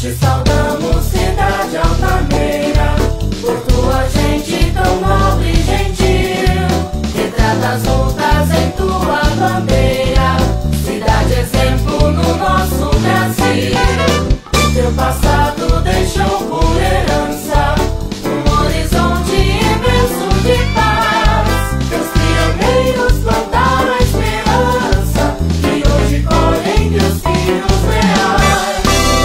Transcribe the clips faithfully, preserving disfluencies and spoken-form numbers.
Te saudamos, cidade altaneira, por tua gente tão nobre e gentil. Retrata as lutas em tua bandeira, cidade exemplo no nosso Brasil. Teu passado deixou por herança um horizonte imenso de paz. Teus pioneiros plantaram a esperança que hoje colhem teus filhos reais.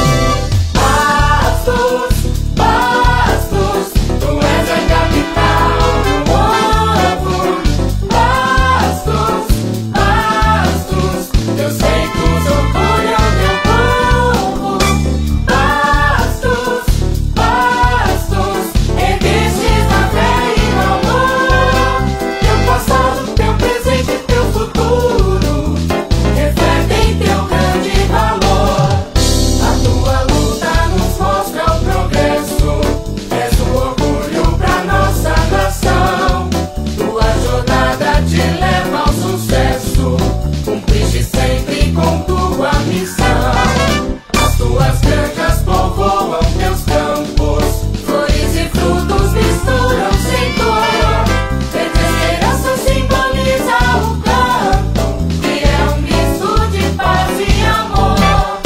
Bastos, Bastos, tu és a capital do povo. Bastos, Bastos, teus feitos orgulham teu povo. Bastos, Bastos, erguestes na fé e no amor. Teu passado, teu presente e teu futuro refletem teu grande valor. A tua luta nos mostra o progresso, és um orgulho pra nossa nação. Tua jornada te leva ao sucesso, cumpriste sempre com tua missão. As tuas granjas povoam teus campos, flores e frutos misturam-se em cor. Verde esperança simboliza o canto, que é um misto de paz e amor.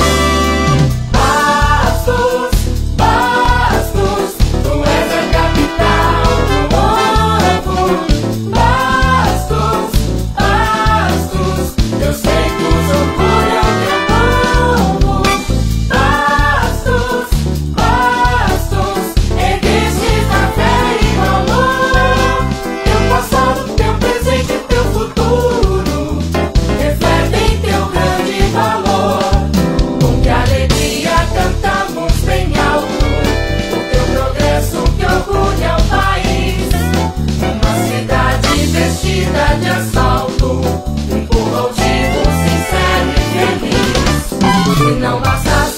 Bastos, Bastos, tu és a capital do povo. Bastos, Bastos, teus feitos orgulham teu povo. Bastos, Bastos, erguestes na fé e no amor. Teu passado, teu presente e teu futuro refletem teu grande valor. Com que alegria cantamos bem alto o teu progresso que orgulha o país. Uma cidade vestida de asfalto, um povo altivo, sincero e feliz. Se não bastasse